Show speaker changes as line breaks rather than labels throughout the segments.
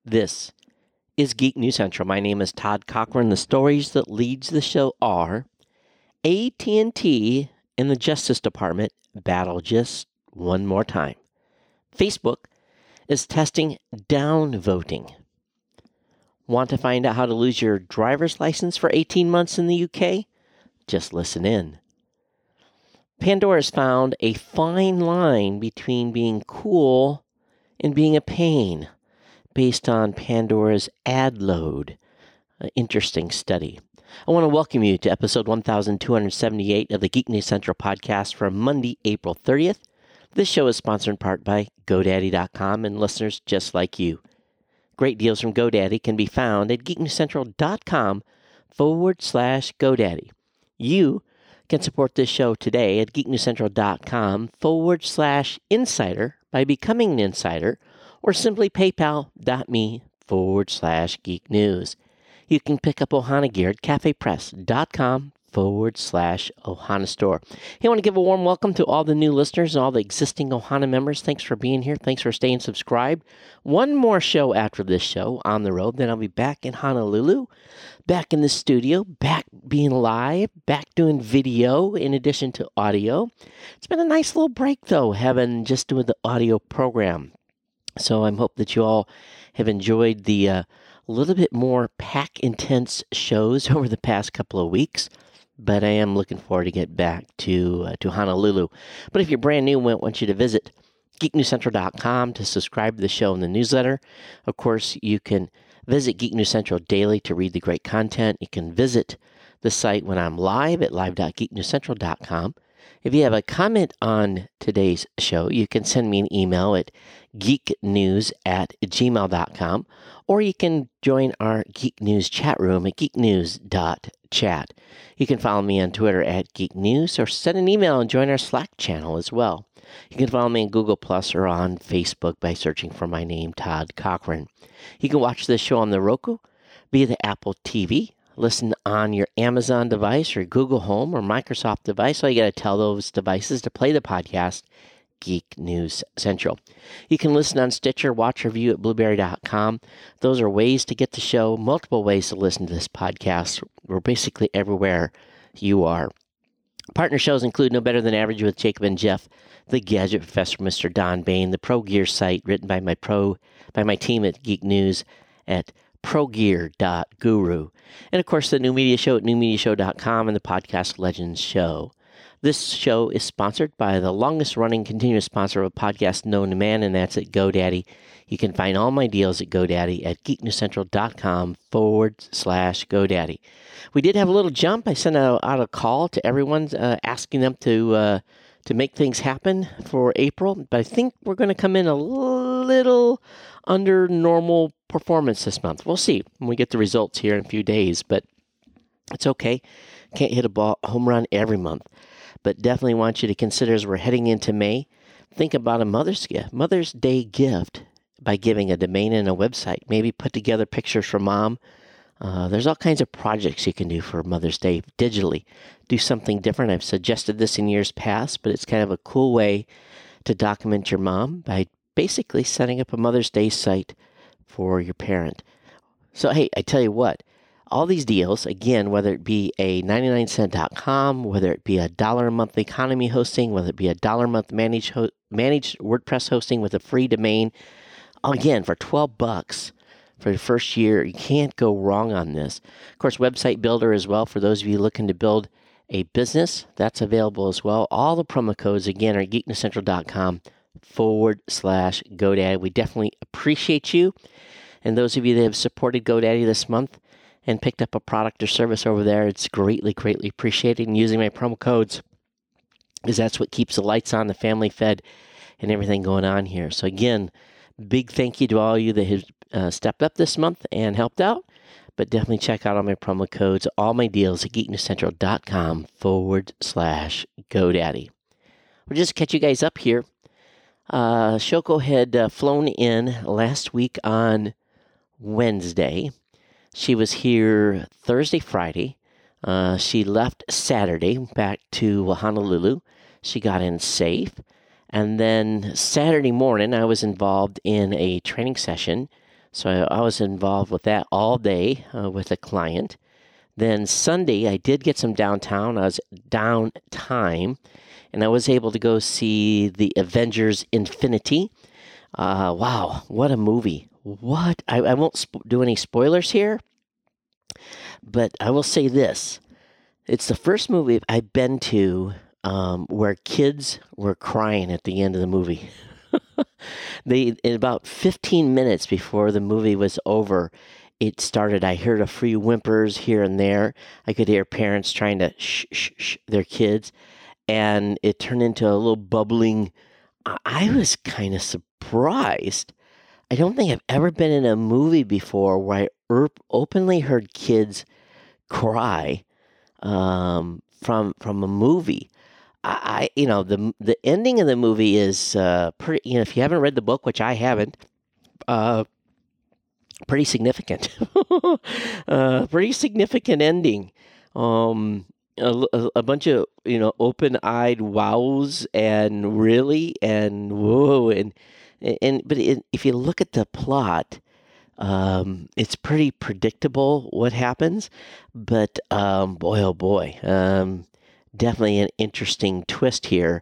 This is Geek News Central. My name is Todd Cochran. The stories that leads the show are AT&T and the Justice Department battle just one more time. Facebook is testing downvoting. Want to find out how to lose your driver's license for 18 months in the UK? Just listen in. Pandora has found a fine line between being cool and being a pain based on Pandora's ad load. An interesting study. I want to welcome you to episode 1278 of the Geek News Central podcast for Monday, April 30th. This show is sponsored in part by GoDaddy.com and listeners just like you. Great deals from GoDaddy can be found at geeknewscentral.com/GoDaddy. You can support this show today at geeknewscentral.com/insider by becoming an insider or simply paypal.me/geeknews. You can pick up Ohana gear at cafepress.com/Ohana store. Hey, I want to give a warm welcome to all the new listeners and all the existing Ohana members. Thanks for being here. Thanks for staying subscribed. One more show after this show on the road. Then I'll be back in Honolulu, back in the studio, back being live, back doing video in addition to audio. It's been a nice little break, though, having just doing the audio program. So I hope that you all have enjoyed the little bit more pack-intense shows over the past couple of weeks, but I am looking forward to get back to Honolulu. But if you're brand new, I want you to visit geeknewscentral.com to subscribe to the show and the newsletter. Of course, you can visit Geek News Central daily to read the great content. You can visit the site when I'm live at live.geeknewscentral.com. If you have a comment on today's show, you can send me an email at geeknews@gmail.com, or you can join our Geek News chat room at geeknews.chat. You can follow me on Twitter at Geek News, or send an email and join our Slack channel as well. You can follow me on Google Plus or on Facebook by searching for my name, Todd Cochran. You can watch this show on the Roku via the Apple TV. Listen on your Amazon device or Google Home or Microsoft device. All you got to tell those devices to play the podcast, Geek News Central. You can listen on Stitcher, watch or view at Blueberry.com. Those are ways to get the show, multiple ways to listen to this podcast. We're basically everywhere you are. Partner shows include No Better Than Average with Jacob and Jeff, The Gadget Professor, Mr. Don Bain, the Pro Gear site written by my team at Geek News at progear.guru. And of course, the New Media Show at newmediashow.com and the Podcast Legends Show. This show is sponsored by the longest-running continuous sponsor of a podcast known to man, and that's at GoDaddy. You can find all my deals at GoDaddy at geeknewscentral.com/GoDaddy. We did have a little jump. I sent out a call to everyone asking them to make things happen for April, but I think we're going to come in a little under normal performance this month. We'll see when we get the results here in a few days, but it's okay. Can't hit a home run every month, but definitely want you to consider as we're heading into May, think about a Mother's Day gift by giving a domain and a website. Maybe put together pictures for mom. There's all kinds of projects you can do for Mother's Day digitally. Do something different. I've suggested this in years past, but it's kind of a cool way to document your mom by basically setting up a Mother's Day site for your parent. So, hey, I tell you what, all these deals, again, whether it be a 99cent.com, whether it be a $1 a month economy hosting, whether it be a $1 a month managed WordPress hosting with a free domain, again, for $12 for the first year, you can't go wrong on this. Of course, Website Builder as well, for those of you looking to build a business, that's available as well. All the promo codes, again, are geeknewscentral.com/GoDaddy. We definitely appreciate you. And those of you that have supported GoDaddy this month and picked up a product or service over there, it's greatly, greatly appreciated. And using my promo codes, because that's what keeps the lights on, the family fed, and everything going on here. So again, big thank you to all of you that have stepped up this month and helped out. But definitely check out all my promo codes, all my deals at geeknewscentral.com/GoDaddy. We'll just catch you guys up here. Shoko had flown in last week on Wednesday. She was here Thursday, Friday. She left Saturday back to Honolulu. She got in safe. And then Saturday morning, I was involved in a training session So I was involved with that all day with a client. Then Sunday, I did get some downtime, and I was able to go see the Avengers Infinity. Wow, what a movie. I won't do any spoilers here, but I will say this. It's the first movie I've been to where kids were crying at the end of the movie. In about 15 minutes before the movie was over, it started. I heard a few whimpers here and there. I could hear parents trying to shh their kids, and it turned into a little bubbling. I was kind of surprised. I don't think I've ever been in a movie before where I openly heard kids cry from a movie. The ending of the movie is pretty. If you haven't read the book, which I haven't, pretty significant. Pretty significant ending. A bunch of open-eyed wows and really and whoa but if you look at the plot, it's pretty predictable what happens. But boy, oh boy, definitely an interesting twist here.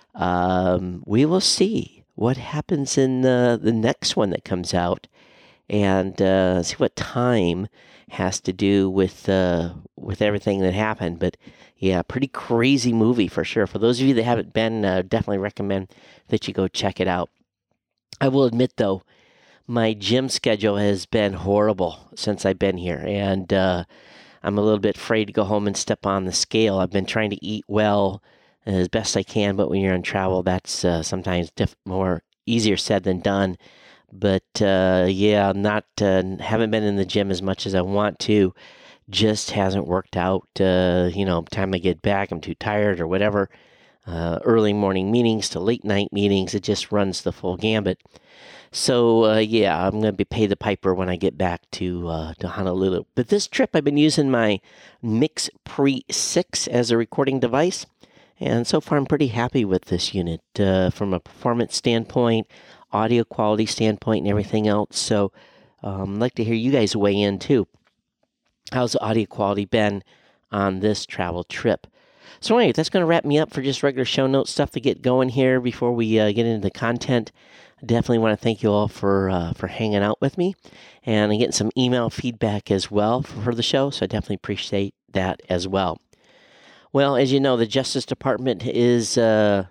We will see what happens in the next one that comes out, and see what time has to do with everything that happened. But yeah, pretty crazy movie for sure. For those of you that haven't been, definitely recommend that you go check it out. I will admit though, my gym schedule has been horrible since I've been here, and I'm a little bit afraid to go home and step on the scale. I've been trying to eat well as best I can, but when you're on travel, that's sometimes more easier said than done. But haven't been in the gym as much as I want to. Just hasn't worked out. Time I get back, I'm too tired or whatever. Early morning meetings to late night meetings, it just runs the full gambit. So I'm going to be pay the piper when I get back to Honolulu. But this trip, I've been using my Mix Pre 6 as a recording device, and so far I'm pretty happy with this unit from a performance standpoint, audio quality standpoint, and everything else. So I'd like to hear you guys weigh in too. How's the audio quality been on this travel trip? So anyway, that's going to wrap me up for just regular show notes stuff to get going here before we get into the content. I definitely want to thank you all for hanging out with me, and I'm getting some email feedback as well for the show, so I definitely appreciate that as well. Well, as you know, the Justice Department is been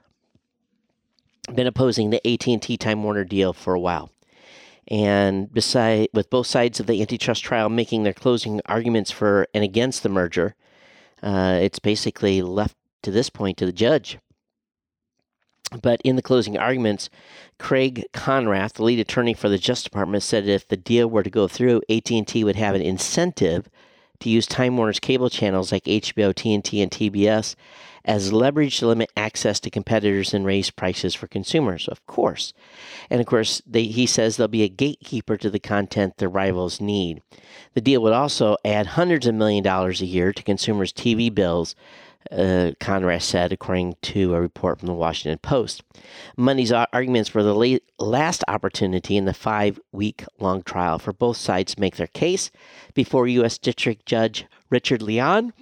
opposing the AT&T Time Warner deal for a while. And with both sides of the antitrust trial making their closing arguments for and against the merger, it's basically left to this point to the judge. But in the closing arguments, Craig Conrath, the lead attorney for the Justice Department, said if the deal were to go through, AT&T would have an incentive to use Time Warner's cable channels like HBO, TNT, and TBS as leverage to limit access to competitors and raise prices for consumers, of course. And of course, he says there'll be a gatekeeper to the content their rivals need. The deal would also add hundreds of millions of dollars a year to consumers' TV bills, Conrath said, according to a report from the Washington Post. Money's arguments were the last opportunity in the 5-week-long trial for both sides to make their case before U.S. District Judge Richard Leon.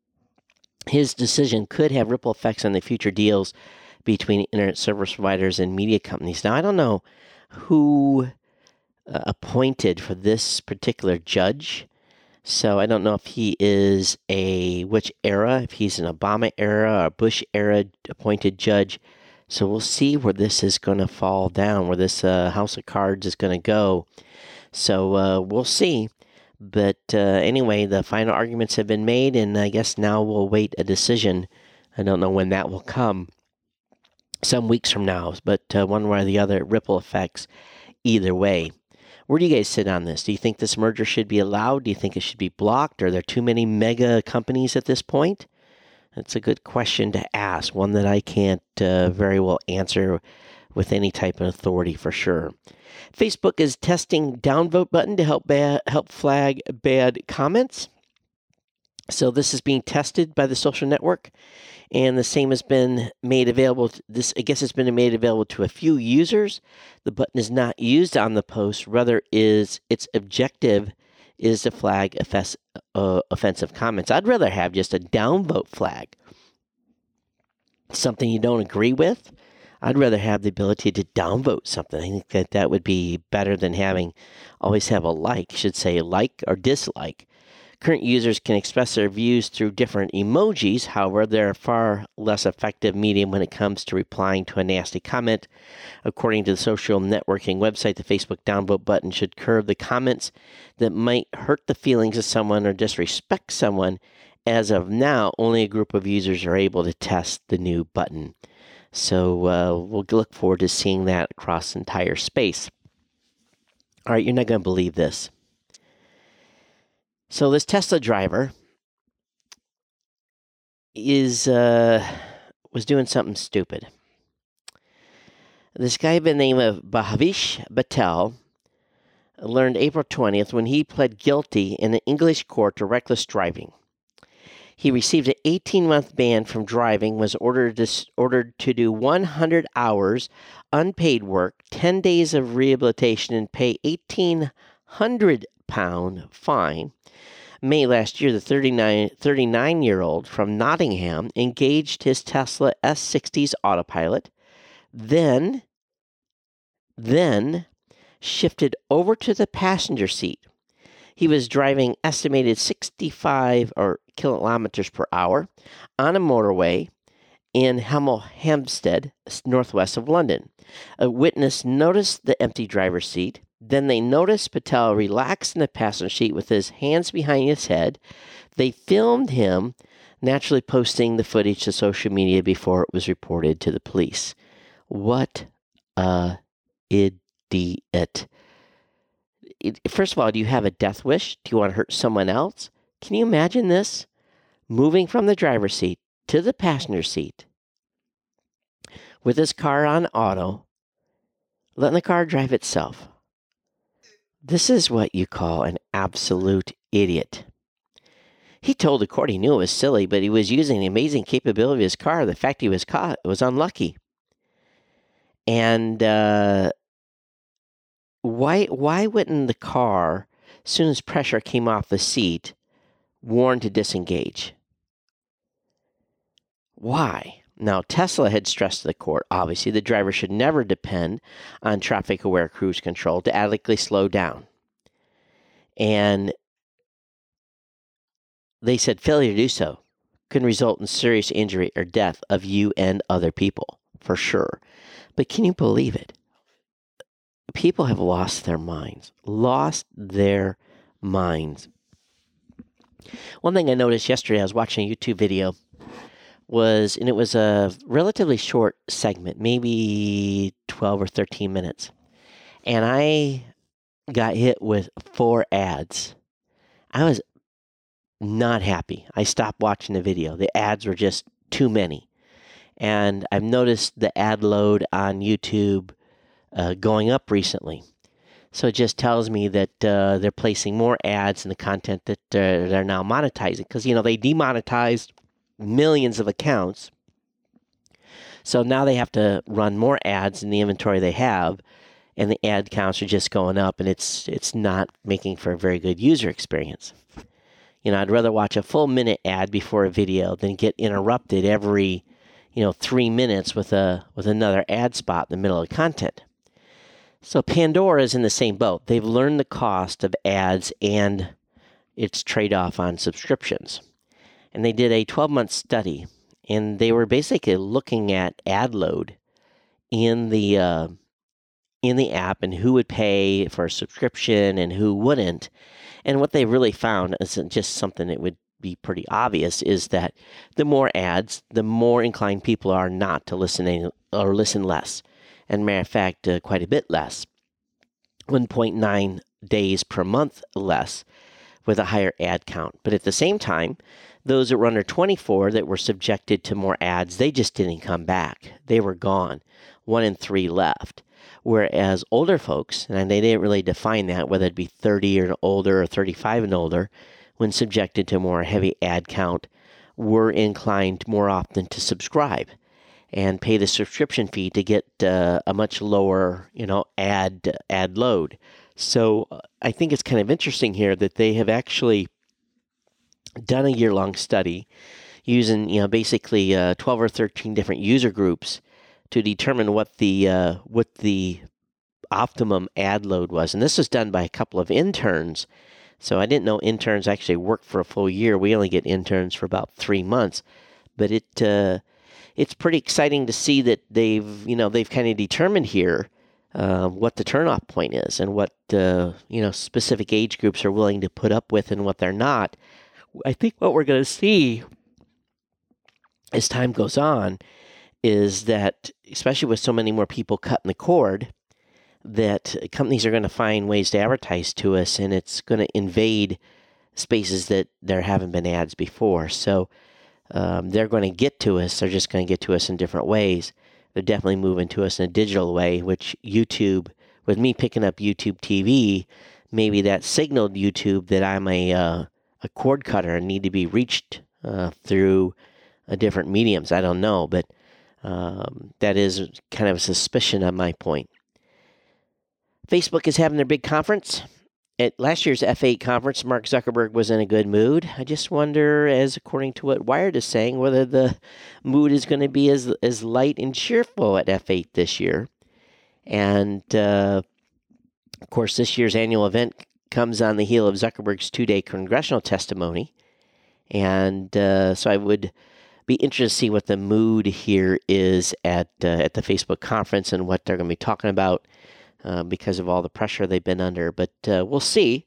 His decision could have ripple effects on the future deals between internet service providers and media companies. Now, I don't know who appointed for this particular judge. So I don't know if he is which era, if he's an Obama era or Bush era appointed judge. So we'll see where this is going to fall down, where this house of cards is going to go. So we'll see. But anyway, the final arguments have been made, and I guess now we'll wait a decision. I don't know when that will come. Some weeks from now, but one way or the other, ripple effects either way. Where do you guys sit on this? Do you think this merger should be allowed? Do you think it should be blocked? Are there too many mega companies at this point? That's a good question to ask, one that I can't very well answer with any type of authority for sure. Facebook is testing downvote button to help flag bad comments. So this is being tested by the social network, and the same has been made available. I guess it's been made available to a few users. The button is not used on the post. Rather, its objective is to flag offensive comments. I'd rather have just a downvote flag. Something you don't agree with, I'd rather have the ability to downvote something. I think that would be better than always have a like. Should say like or dislike. Current users can express their views through different emojis. However, they're a far less effective medium when it comes to replying to a nasty comment. According to the social networking website, the Facebook downvote button should curb the comments that might hurt the feelings of someone or disrespect someone. As of now, only a group of users are able to test the new button. So we'll look forward to seeing that across the entire space. All right, you're not going to believe this. So this Tesla driver was doing something stupid. This guy by the name of Bhavish Patel learned April 20th when he pled guilty in an English court to reckless driving. He received an 18-month ban from driving, was ordered to do 100 hours unpaid work, 10 days of rehabilitation, and pay £1,800 fine. May last year, the 39-year-old from Nottingham engaged his Tesla S60's autopilot, then shifted over to the passenger seat. He was driving estimated 65 kilometers per hour on a motorway in Hemel Hempstead, northwest of London. A witness noticed the empty driver's seat. Then they noticed Patel relaxed in the passenger seat with his hands behind his head. They filmed him, naturally posting the footage to social media before it was reported to the police. What a idiot. First of all, do you have a death wish? Do you want to hurt someone else? Can you imagine this? Moving from the driver's seat to the passenger seat with his car on auto, letting the car drive itself. This is what you call an absolute idiot. He told the court he knew it was silly, but he was using the amazing capability of his car. The fact he was caught was unlucky. And why wouldn't the car, as soon as pressure came off the seat, warn to disengage? Why? Now, Tesla had stressed to the court, obviously, the driver should never depend on traffic-aware cruise control to adequately slow down. And they said failure to do so can result in serious injury or death of you and other people, for sure. But can you believe it? People have lost their minds. One thing I noticed yesterday, I was watching a YouTube video, it was a relatively short segment, maybe 12 or 13 minutes. And I got hit with 4 ads. I was not happy. I stopped watching the video. The ads were just too many. And I've noticed the ad load on YouTube going up recently. So it just tells me that they're placing more ads in the content that they're now monetizing. Because, they demonetized millions of accounts. So now they have to run more ads in the inventory they have. And the ad counts are just going up. And it's not making for a very good user experience. I'd rather watch a full minute ad before a video than get interrupted every 3 minutes with another ad spot in the middle of content. So Pandora is in the same boat. They've learned the cost of ads and its trade-off on subscriptions. And they did a 12-month study, and they were basically looking at ad load in the app and who would pay for a subscription and who wouldn't. And what they really found is just something that would be pretty obvious is that the more ads, the more inclined people are not to listen or listen less. And matter of fact, quite a bit less, 1.9 days per month less with a higher ad count. But at the same time, those that were under 24 that were subjected to more ads, they just didn't come back. They were gone. 1 in 3 left. Whereas older folks, and they didn't really define that, whether it be 30 or older or 35 and older, when subjected to more heavy ad count, were inclined more often to subscribe and pay the subscription fee to get a much lower, ad load. So I think it's kind of interesting here that they have actually done a year-long study using, basically 12 or 13 different user groups to determine what the optimum ad load was. And this was done by a couple of interns. So I didn't know interns actually work for a full year. We only get interns for about 3 months. But it's pretty exciting to see that they've kind of determined here what the turnoff point is and what specific age groups are willing to put up with and what they're not. I think what we're going to see as time goes on is that, especially with so many more people cutting the cord, that companies are going to find ways to advertise to us, and it's going to invade spaces that there haven't been ads before. So they're going to get to us. They're just going to get to us in different ways. They're definitely moving to us in a digital way, which YouTube, with me picking up YouTube TV, maybe that signaled YouTube that I'm a cord cutter and need to be reached through different mediums. I don't know, but that is kind of a suspicion on my point. Facebook is having their big conference. At last year's F8 conference, Mark Zuckerberg was in a good mood. I just wonder, as according to what Wired is saying, whether the mood is going to be as light and cheerful at F8 this year. And, of course, this year's annual event comes on the heel of Zuckerberg's 2-day congressional testimony. And so I would be interested to see what the mood here is at the Facebook conference and what they're going to be talking about. Because of all the pressure they've been under. But we'll see,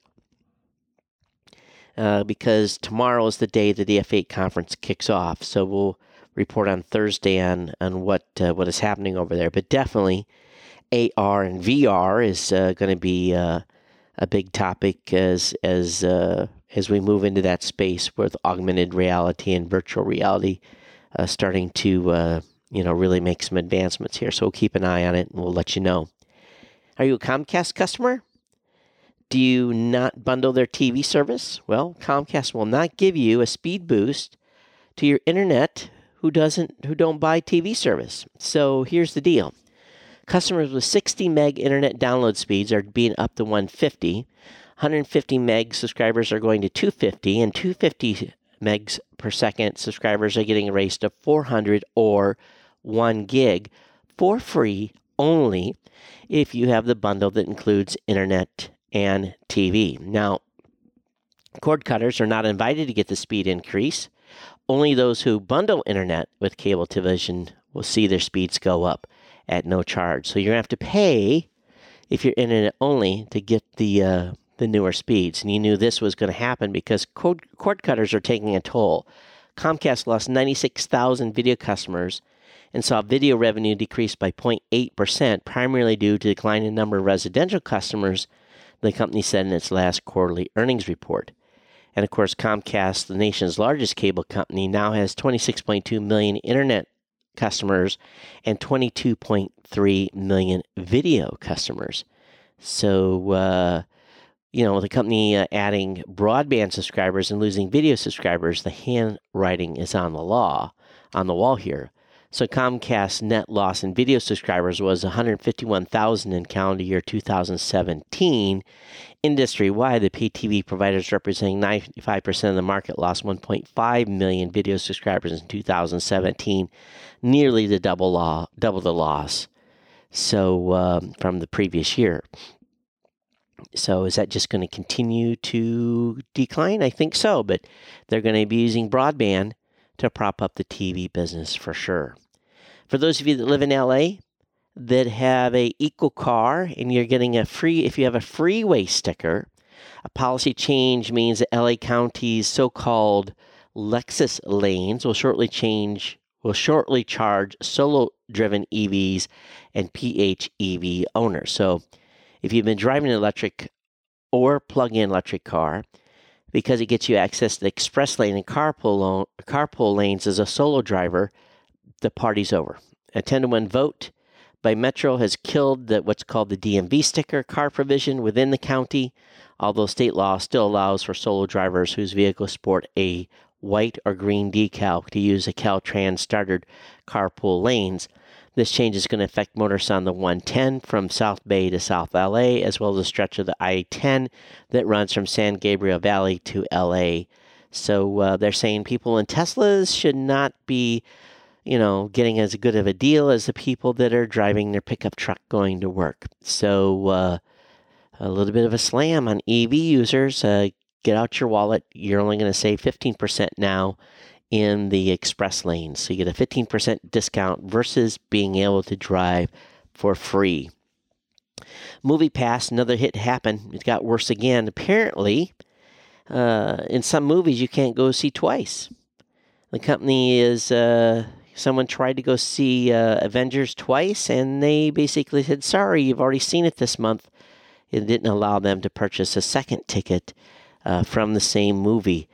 because tomorrow is the day that the F8 conference kicks off. So we'll report on Thursday on what is happening over there. But definitely AR and VR is going to be a big topic as we move into that space with augmented reality and virtual reality starting to really make some advancements here. So we'll keep an eye on it, and we'll let you know. Are you a Comcast customer? Do you not bundle their TV service? Well, Comcast will not give you a speed boost to your internet who don't buy TV service. So here's the deal. Customers with 60 meg internet download speeds are being up to 150. 150 meg subscribers are going to 250, and 250 megs per second subscribers are getting raised to 400 or 1 gig for free only if you have the bundle that includes internet and TV. Now, cord cutters are not invited to get the speed increase. Only those who bundle internet with cable television will see their speeds go up at no charge. So you're going to have to pay, if you're internet only, to get the newer speeds. And you knew this was going to happen because cord cutters are taking a toll. Comcast lost 96,000 video customers and saw video revenue decrease by 0.8%, primarily due to decline in number of residential customers, the company said in its last quarterly earnings report. And of course, Comcast, the nation's largest cable company, now has 26.2 million internet customers and 22.3 million video customers. So, the company adding broadband subscribers and losing video subscribers, the handwriting is on the wall here. So Comcast's net loss in video subscribers was 151,000 in calendar year 2017. Industry-wide, the pay TV providers representing 95% of the market lost 1.5 million video subscribers in 2017, nearly the double the loss. So from the previous year. So is that just going to continue to decline? I think so, but they're going to be using broadband to prop up the TV business for sure. For those of you that live in LA that have a Eco Car and you're getting if you have a freeway sticker, a policy change means that LA County's so-called Lexus lanes will shortly charge solo-driven EVs and PHEV owners. So if you've been driving an electric or plug-in electric car, because it gets you access to the express lane and carpool lanes as a solo driver, the party's over. A 10-to-1 vote by Metro has killed what's called the DMV sticker car provision within the county, although state law still allows for solo drivers whose vehicles sport a white or green decal to use the Caltrans startered carpool lanes. This change is going to affect motorists on the 110 from South Bay to South LA, as well as a stretch of the I-10 that runs from San Gabriel Valley to LA. So they're saying people in Teslas should not be, getting as good of a deal as the people that are driving their pickup truck going to work. So a little bit of a slam on EV users. Get out your wallet. You're only going to save 15% now in the express lanes. So you get a 15% discount versus being able to drive for free. MoviePass, another hit happened. It got worse again. Apparently, in some movies, you can't go see twice. The company is, someone tried to go see Avengers twice, and they basically said, sorry, you've already seen it this month. It didn't allow them to purchase a second ticket from the same movie.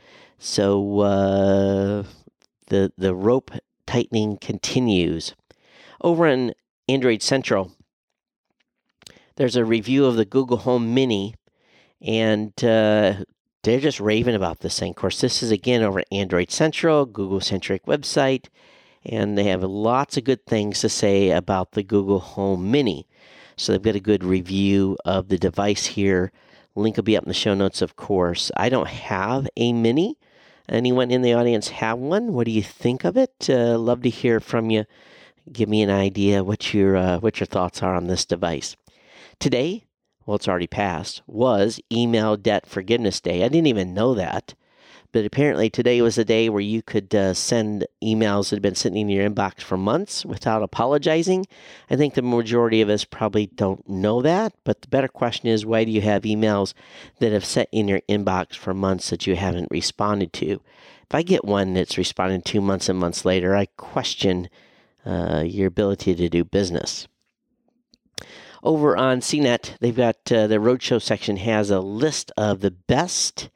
So the rope tightening continues. Over on Android Central, there's a review of the Google Home Mini, and they're just raving about this thing. Of course, this is again over at Android Central, Google-centric website, and they have lots of good things to say about the Google Home Mini. So they've got a good review of the device here. Link will be up in the show notes, of course. I don't have a Mini. Anyone in the audience have one? What do you think of it? Love to hear from you. Give me an idea what your thoughts are on this device. Today, well, it's already passed, was Email Debt Forgiveness Day. I didn't even know that. But apparently today was a day where you could send emails that had been sitting in your inbox for months without apologizing. I think the majority of us probably don't know that. But the better question is, why do you have emails that have sat in your inbox for months that you haven't responded to? If I get one that's responded 2 months and months later, I question your ability to do business. Over on CNET, they've got the Roadshow section has a list of the best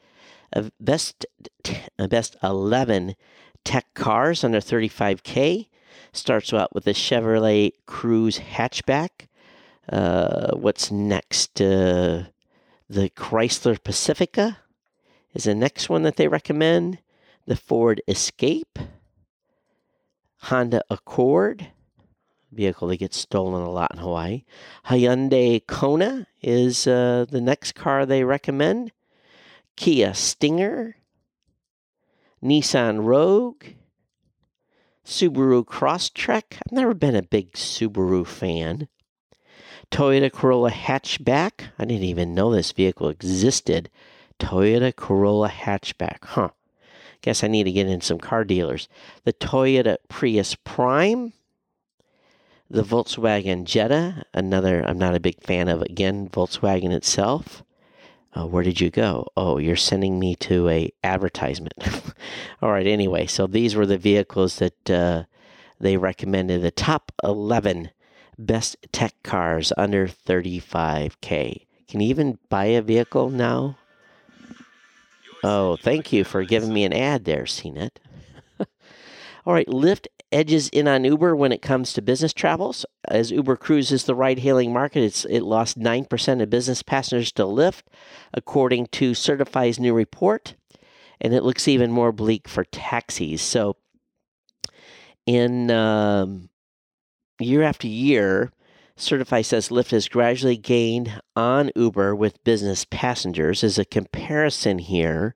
11 tech cars under $35K. Starts out with the Chevrolet Cruze hatchback. What's next? The Chrysler Pacifica is the next one that they recommend. The Ford Escape. Honda Accord, vehicle that gets stolen a lot in Hawaii. Hyundai Kona is the next car they recommend. Kia Stinger, Nissan Rogue, Subaru Crosstrek. I've never been a big Subaru fan. Toyota Corolla hatchback. I didn't even know this vehicle existed. Toyota Corolla hatchback. Guess I need to get in some car dealers. The Toyota Prius Prime. The Volkswagen Jetta. Another I'm not a big fan of, again, Volkswagen itself. Where did you go? Oh, you're sending me to a advertisement. All right, anyway, so these were the vehicles that they recommended. The top 11 best tech cars under $35K. Can you even buy a vehicle now? Oh, thank you for giving me an ad there, CNET. All right, Lyft edges in on Uber when it comes to business travels. As Uber cruises the ride-hailing market, it lost 9% of business passengers to Lyft, according to Certify's new report. And it looks even more bleak for taxis. So in year after year, Certify says Lyft has gradually gained on Uber with business passengers. As a comparison here,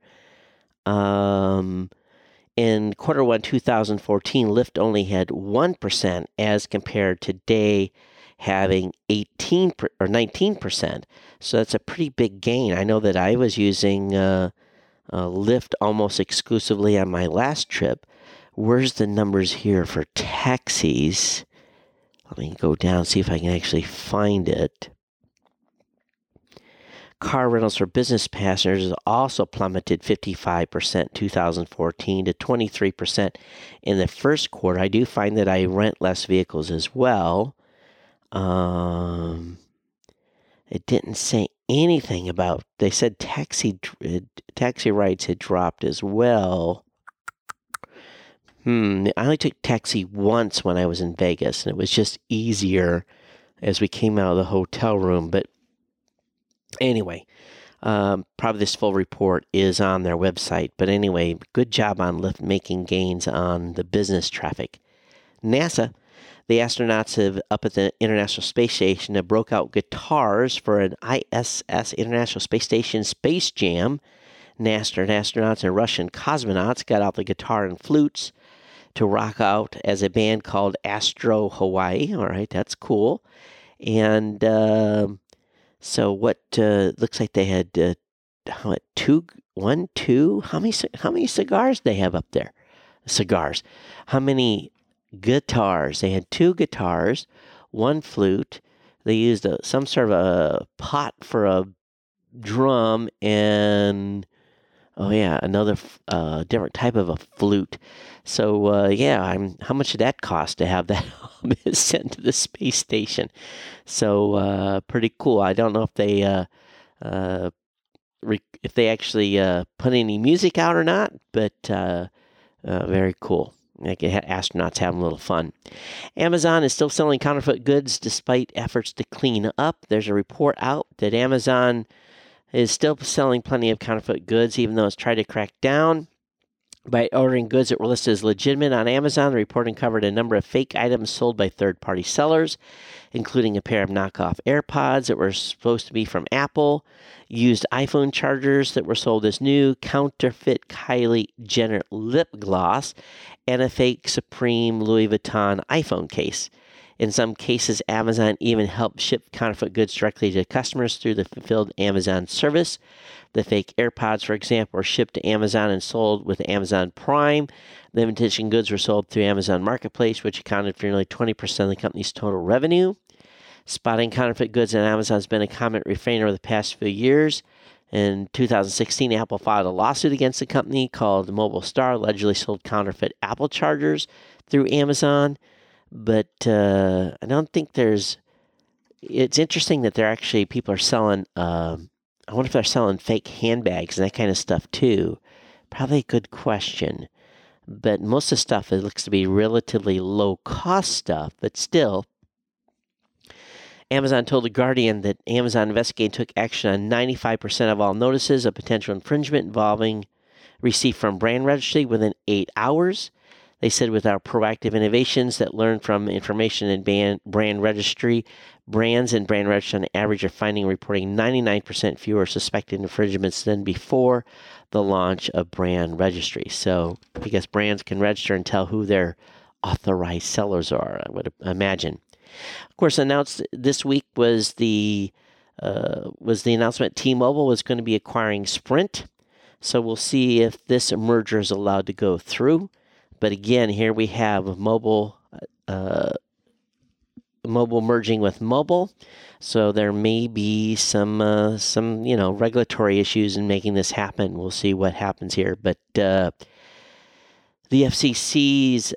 in quarter one 2014, Lyft only had 1% as compared to today having 18 or 19%. So that's a pretty big gain. I know that I was using Lyft almost exclusively on my last trip. Where's the numbers here for taxis? Let me go down, see if I can actually find it. Car rentals for business passengers also plummeted 55% 2014 to 23% in the first quarter. I do find that I rent less vehicles as well. It didn't say anything about, they said taxi rides had dropped as well. I only took taxi once when I was in Vegas, and it was just easier as we came out of the hotel room. But anyway, probably this full report is on their website. But anyway, good job on Lyft making gains on the business traffic. NASA, the astronauts up at the International Space Station have broke out guitars for an ISS, International Space Station Space Jam. NASA astronauts and Russian cosmonauts got out the guitar and flutes to rock out as a band called Astro Hawaii. All right, that's cool. And so what looks like they had two. How many cigars they have up there? Cigars. How many guitars? They had 2 guitars, 1 flute. They used some sort of a pot for a drum and another different type of a flute. So how much did that cost to have that sent to the space station? So pretty cool. I don't know if they actually put any music out or not, but very cool. Like astronauts having a little fun. Amazon is still selling counterfeit goods despite efforts to clean up. There's a report out that Amazon is still selling plenty of counterfeit goods, even though it's tried to crack down by ordering goods that were listed as legitimate on Amazon. The reporting covered a number of fake items sold by third-party sellers, including a pair of knockoff AirPods that were supposed to be from Apple, used iPhone chargers that were sold as new, counterfeit Kylie Jenner lip gloss, and a fake Supreme Louis Vuitton iPhone case. In some cases, Amazon even helped ship counterfeit goods directly to customers through the fulfilled Amazon service. The fake AirPods, for example, were shipped to Amazon and sold with Amazon Prime. The imitation goods were sold through Amazon Marketplace, which accounted for nearly 20% of the company's total revenue. Spotting counterfeit goods on Amazon has been a common refrain over the past few years. In 2016, Apple filed a lawsuit against the company called Mobile Star, allegedly sold counterfeit Apple chargers through Amazon. But I don't think it's interesting that people are selling, I wonder if they're selling fake handbags and that kind of stuff too. Probably a good question. But most of the stuff, it looks to be relatively low-cost stuff, but still. Amazon told The Guardian that Amazon investigated and took action on 95% of all notices of potential infringement involving received from brand registry within 8 hours. They said with our proactive innovations that learn from information in brand registry, brands and brand registry on average are finding and reporting 99% fewer suspected infringements than before the launch of brand registry. So I guess brands can register and tell who their authorized sellers are, I would imagine. Of course, announced this week was the announcement T-Mobile was going to be acquiring Sprint. So we'll see if this merger is allowed to go through. But again, here we have mobile merging with mobile, so there may be some regulatory issues in making this happen. We'll see what happens here. But the FCC's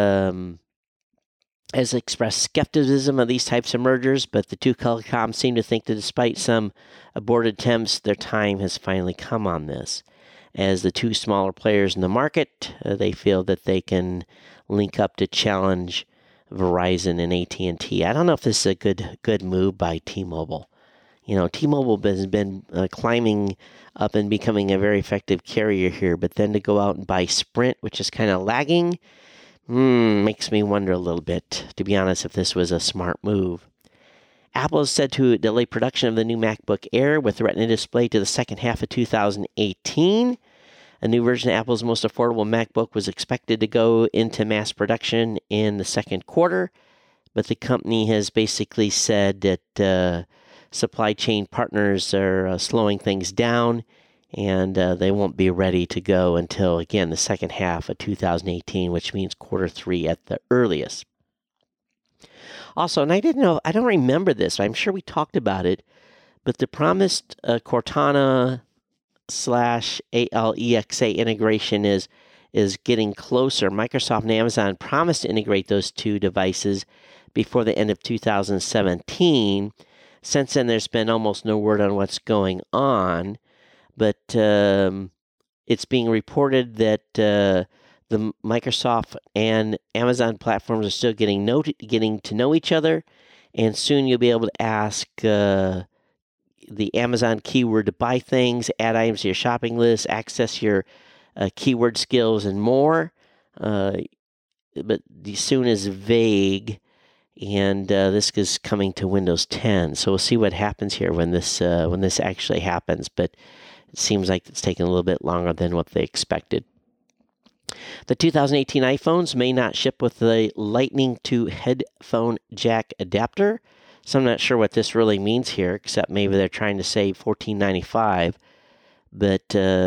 has expressed skepticism of these types of mergers, but the two telecoms seem to think that despite some aborted attempts, their time has finally come on this. As the two smaller players in the market, they feel that they can link up to challenge Verizon and AT&T. I don't know if this is a good move by T-Mobile. T-Mobile has been climbing up and becoming a very effective carrier here, but then to go out and buy Sprint, which is kind of lagging, makes me wonder a little bit, to be honest, if this was a smart move. Apple is said to delay production of the new MacBook Air with Retina display to the second half of 2018. A new version of Apple's most affordable MacBook was expected to go into mass production in the second quarter, but the company has basically said that supply chain partners are slowing things down, and they won't be ready to go until, again, the second half of 2018, which means quarter 3 at the earliest. Also, and I don't remember this, I'm sure we talked about it, but the promised Cortana /Alexa integration is getting closer. Microsoft and Amazon promised to integrate those two devices before the end of 2017. Since then, there's been almost no word on what's going on, but it's being reported that the Microsoft and Amazon platforms are still getting to know each other, and soon you'll be able to ask the Amazon keyword to buy things, add items to your shopping list, access your keyword skills, and more. But the soon is vague, and this is coming to Windows 10. So we'll see what happens here when this actually happens. But it seems like it's taking a little bit longer than what they expected. The 2018 iPhones may not ship with the Lightning to headphone jack adapter. So I'm not sure what this really means here, except maybe they're trying to save $14.95. But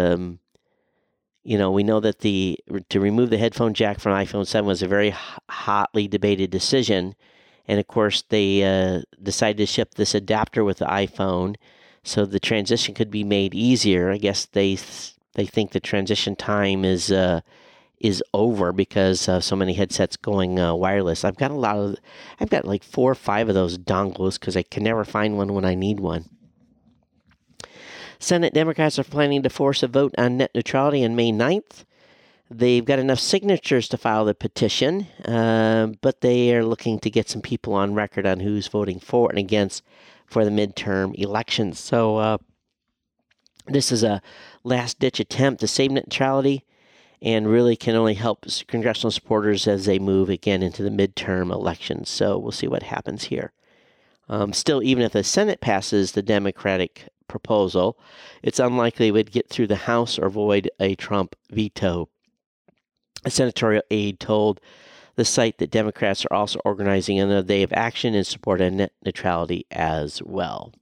we know that to remove the headphone jack from iPhone 7 was a very hotly debated decision. And of course, they decided to ship this adapter with the iPhone, so the transition could be made easier. I guess they think the transition time is over because of so many headsets going wireless. I've got like 4 or 5 of those dongles because I can never find one when I need one. Senate Democrats are planning to force a vote on net neutrality on May 9th. They've got enough signatures to file the petition, but they are looking to get some people on record on who's voting for and against for the midterm elections. So this is a last-ditch attempt to save net neutrality and really can only help congressional supporters as they move again into the midterm elections. So we'll see what happens here. Still, even if the Senate passes the Democratic proposal, it's unlikely it would get through the House or avoid a Trump veto. A senatorial aide told the site that Democrats are also organizing another day of action in support of net neutrality as well.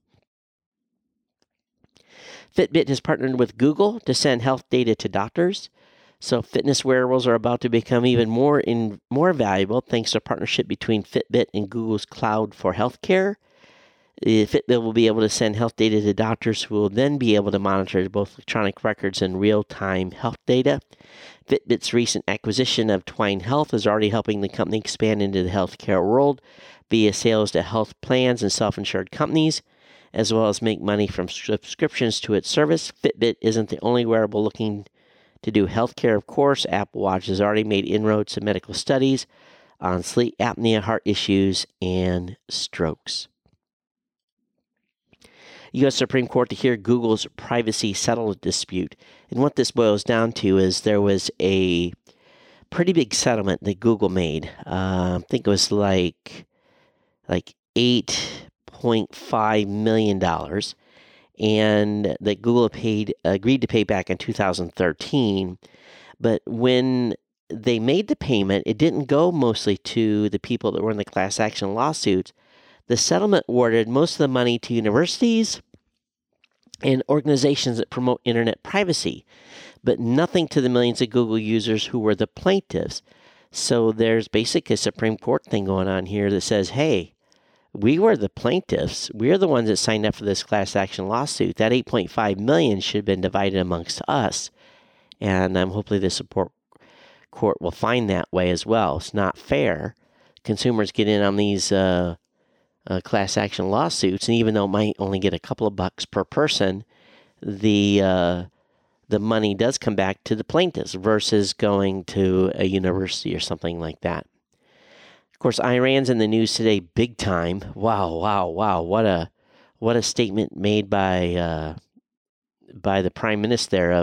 Fitbit has partnered with Google to send health data to doctors. So fitness wearables are about to become even more valuable thanks to a partnership between Fitbit and Google's Cloud for Healthcare. Fitbit will be able to send health data to doctors who will then be able to monitor both electronic records and real-time health data. Fitbit's recent acquisition of Twine Health is already helping the company expand into the healthcare world via sales to health plans and self-insured companies, as well as make money from subscriptions to its service. Fitbit isn't the only wearable looking to do healthcare, of course. Apple Watch has already made inroads to medical studies on sleep apnea, heart issues, and strokes. U.S. Supreme Court to hear Google's privacy settlement dispute. And what this boils down to is there was a pretty big settlement that Google made. I think it was like $8.5 million, and that Google agreed to pay back in 2013. But when they made the payment, it didn't go mostly to the people that were in the class action lawsuits. The settlement awarded most of the money to universities and organizations that promote internet privacy, but nothing to the millions of Google users who were the plaintiffs. So there's basically a Supreme Court thing going on here that says, hey, we were the plaintiffs. We're the ones that signed up for this class action lawsuit. That $8.5 million should have been divided amongst us. And hopefully the support court will find that way as well. It's not fair. Consumers get in on these class action lawsuits, and even though it might only get a couple of bucks per person, the money does come back to the plaintiffs versus going to a university or something like that. Of course, Iran's in the news today, big time. Wow! What a statement made by the prime minister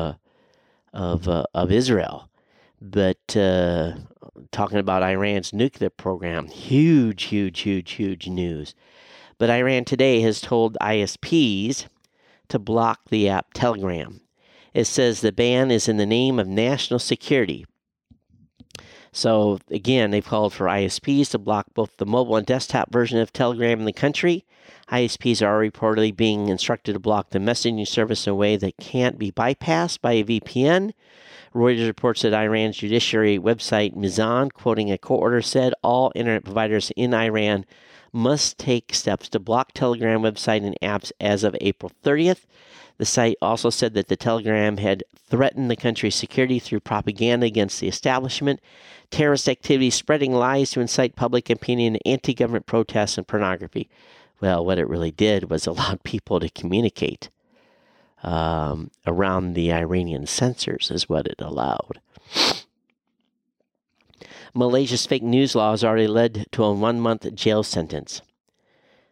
of Israel. But talking about Iran's nuclear program, huge news. But Iran today has told ISPs to block the app Telegram. It says the ban is in the name of national security. So again, they've called for ISPs to block both the mobile and desktop version of Telegram in the country. ISPs are reportedly being instructed to block the messaging service in a way that can't be bypassed by a VPN. Reuters reports that Iran's judiciary website Mizan, quoting a court order, said all internet providers in Iran must take steps to block Telegram website and apps as of April 30th. The site also said that the Telegram had threatened the country's security through propaganda against the establishment, terrorist activities, spreading lies to incite public opinion, anti-government protests, and pornography. Well, what it really did was allowed people to communicate around the Iranian censors is what it allowed. Malaysia's fake news law has already led to a 1-month jail sentence.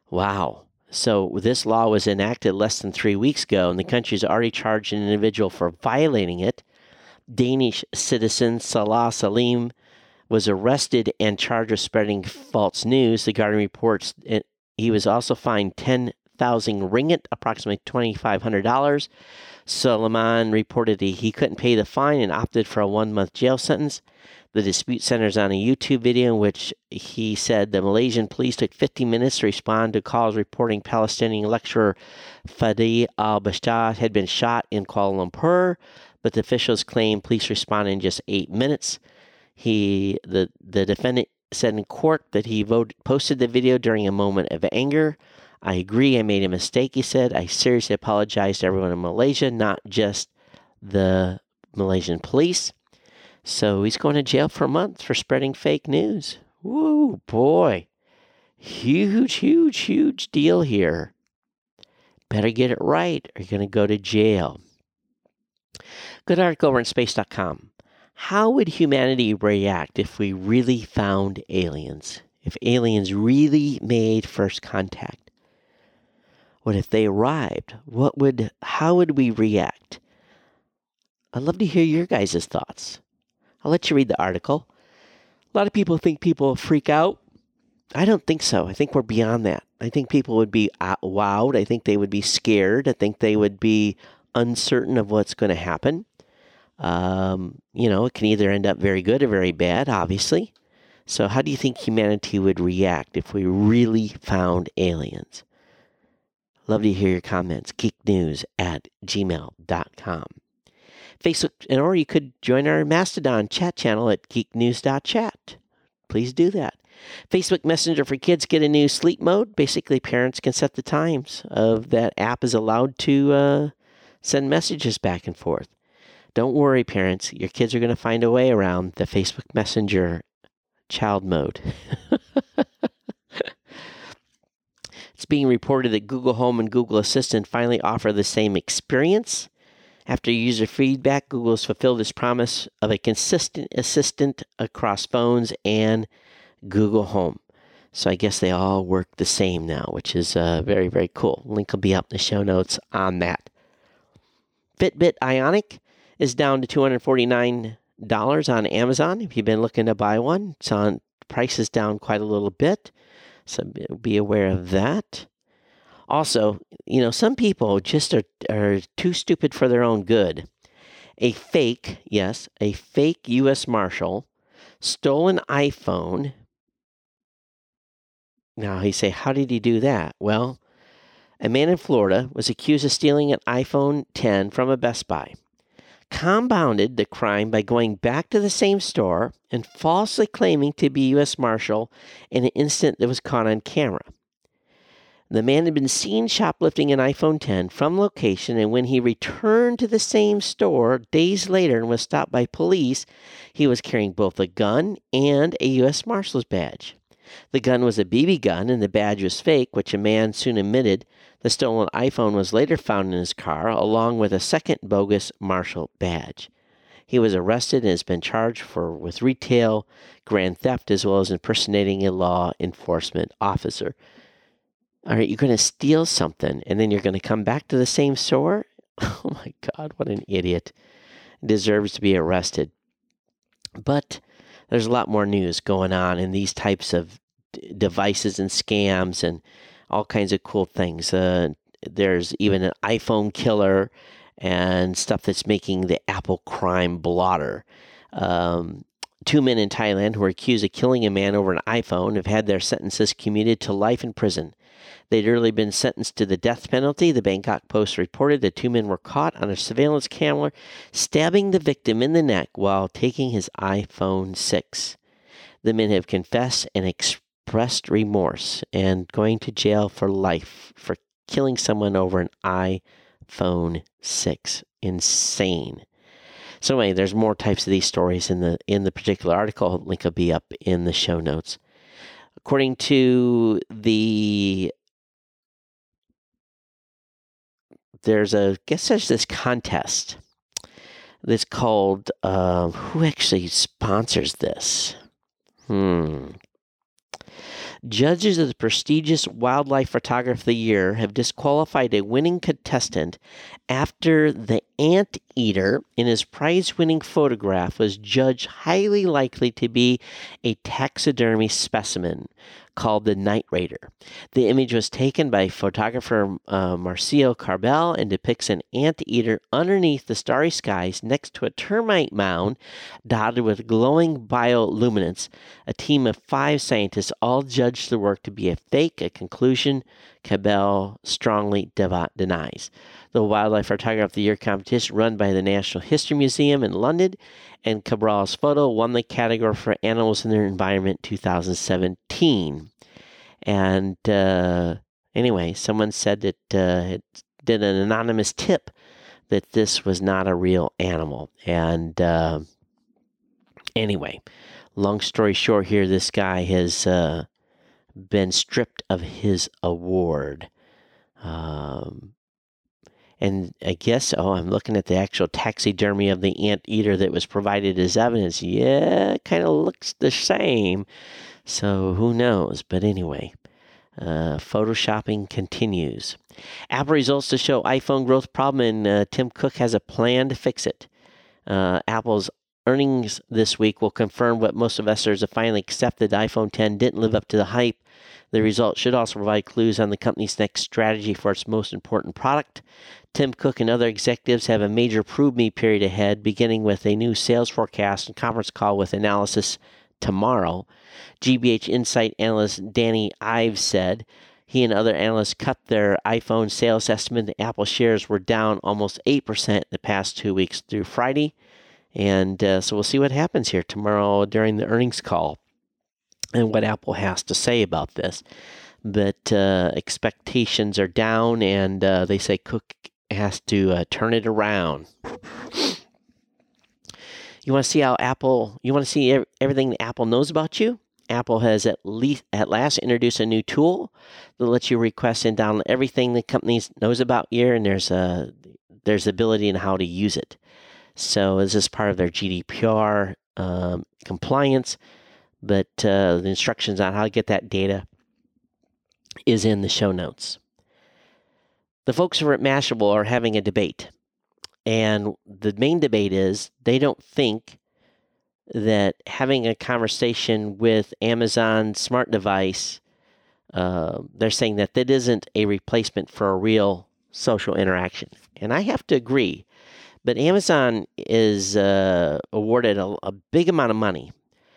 Wow. So this law was enacted less than 3 weeks ago, and the country's already charged an individual for violating it. Danish citizen Salah Salim was arrested and charged with spreading false news. The Guardian reports he was also fined 10,000 ringgit, approximately $2,500. Suleiman reported he couldn't pay the fine and opted for a 1-month jail sentence. The dispute centers on a YouTube video in which he said the Malaysian police took 50 minutes to respond to calls reporting Palestinian lecturer Fadi al-Bashar had been shot in Kuala Lumpur, but the officials claim police responded in just 8 minutes. The defendant said in court that he posted the video during a moment of anger. I agree, I made a mistake, he said. I seriously apologize to everyone in Malaysia, not just the Malaysian police. So he's going to jail for a month for spreading fake news. Woo, boy. Huge, huge, huge deal here. Better get it right or you're going to go to jail. Good article over on space.com. How would humanity react if we really found aliens? If aliens really made first contact? What if they arrived? How would we react? I'd love to hear your guys' thoughts. I'll let you read the article. A lot of people think people freak out. I don't think so. I think we're beyond that. I think people would be wowed. I think they would be scared. I think they would be uncertain of what's going to happen. It can either end up very good or very bad, obviously. So how do you think humanity would react if we really found aliens? Love to hear your comments. geeknews@gmail.com. Facebook, or you could join our Mastodon chat channel at geeknews.chat. Please do that. Facebook Messenger for kids get a new sleep mode. Basically, parents can set the times of that app is allowed to send messages back and forth. Don't worry, parents. Your kids are going to find a way around the Facebook Messenger child mode. It's being reported that Google Home and Google Assistant finally offer the same experience. After user feedback, Google has fulfilled its promise of a consistent assistant across phones and Google Home. So I guess they all work the same now, which is very, very cool. Link will be up in the show notes on that. Fitbit Ionic is down to $249 on Amazon. If you've been looking to buy one, price is down quite a little bit. So be aware of that. Also, some people just are too stupid for their own good. A fake U.S. Marshal stole an iPhone. Now, you say, how did he do that? Well, a man in Florida was accused of stealing an iPhone X from a Best Buy. Compounded the crime by going back to the same store and falsely claiming to be U.S. Marshal in an incident that was caught on camera. The man had been seen shoplifting an iPhone X from location, and when he returned to the same store days later and was stopped by police, he was carrying both a gun and a U.S. Marshal's badge. The gun was a BB gun, and the badge was fake, which a man soon admitted. The stolen iPhone was later found in his car, along with a second bogus Marshal badge. He was arrested and has been charged with retail grand theft as well as impersonating a law enforcement officer. All right, you're going to steal something, and then you're going to come back to the same store? Oh, my God, what an idiot. Deserves to be arrested. But there's a lot more news going on in these types of devices and scams and all kinds of cool things. There's even an iPhone killer and stuff that's making the Apple crime blotter. 2 men in Thailand who were accused of killing a man over an iPhone have had their sentences commuted to life in prison. They'd earlier been sentenced to the death penalty. The Bangkok Post reported the 2 men were caught on a surveillance camera stabbing the victim in the neck while taking his iPhone 6. The men have confessed and expressed remorse and going to jail for life for killing someone over an iPhone 6. Insane. So anyway, there's more types of these stories in the particular article. Link will be up in the show notes. According to there's this contest that's called, who actually sponsors this? Judges of the prestigious Wildlife Photographer of the Year have disqualified a winning contestant after the anteater in his prize-winning photograph was judged highly likely to be a taxidermy specimen called the Night Raider. The image was taken by photographer Marcio Carbell and depicts an anteater underneath the starry skies next to a termite mound dotted with glowing bioluminescence. A team of 5 scientists all judged the work to be a fake, a conclusion Carbell strongly denies. The Wildlife Photographer of the Year competition run by the Natural History Museum in London, and Cabral's photo won the category for Animals in Their Environment 2017. And anyway, someone said that it did an anonymous tip that this was not a real animal. And anyway, long story short here, this guy has been stripped of his award. And I guess, I'm looking at the actual taxidermy of the anteater that was provided as evidence. Yeah, it kind of looks the same. So who knows? But anyway, photoshopping continues. Apple results to show iPhone growth problem, and Tim Cook has a plan to fix it. Apple's earnings this week will confirm what most investors have finally accepted. The iPhone 10 didn't live up to the hype. The results should also provide clues on the company's next strategy for its most important product. Tim Cook and other executives have a major prove me period ahead, beginning with a new sales forecast and conference call with analysis tomorrow. GBH Insight analyst Danny Ives said he and other analysts cut their iPhone sales estimate. The Apple shares were down almost 8% in the past 2 weeks through Friday. And so we'll see what happens here tomorrow during the earnings call and what Apple has to say about this. But expectations are down, and they say Cook has to turn it around. You want to see how you want to see everything that Apple knows about you? Apple has at last introduced a new tool that lets you request and download everything the company knows about you, and there's ability in how to use it. So this is part of their GDPR compliance, but the instructions on how to get that data is in the show notes. The folks over at Mashable are having a debate, and the main debate is they don't think that having a conversation with Amazon smart device, they're saying that isn't a replacement for a real social interaction. And I have to agree. But Amazon is awarded a big amount of money,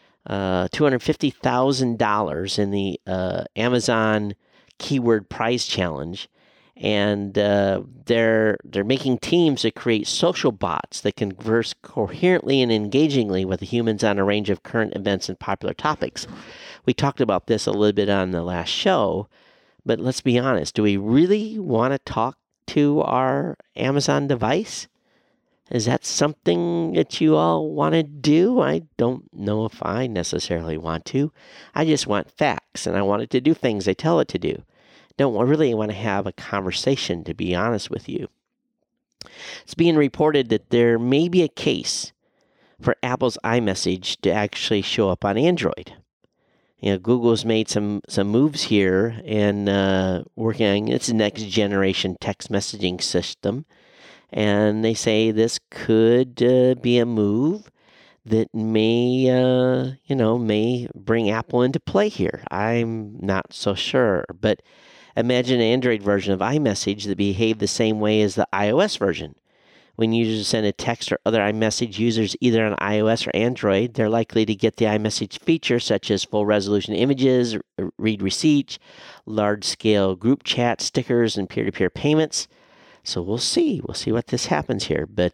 $250,000 in the Amazon Keyword Prize Challenge, and they're making teams that create social bots that converse coherently and engagingly with the humans on a range of current events and popular topics. We talked about this a little bit on the last show, but let's be honest. Do we really want to talk to our Amazon device? Is that something that you all want to do? I don't know if I necessarily want to. I just want facts, and I want it to do things I tell it to do. Don't really want to have a conversation, to be honest with you. It's being reported that there may be a case for Apple's iMessage to actually show up on Android. Google's made some moves here and working on its next generation text messaging system. And they say this could be a move that may bring Apple into play here. I'm not so sure. But imagine an Android version of iMessage that behaved the same way as the iOS version. When users send a text or other iMessage users either on iOS or Android, they're likely to get the iMessage features such as full resolution images, read receipts, large-scale group chat, stickers, and peer-to-peer payments. So we'll see. We'll see what this happens here. But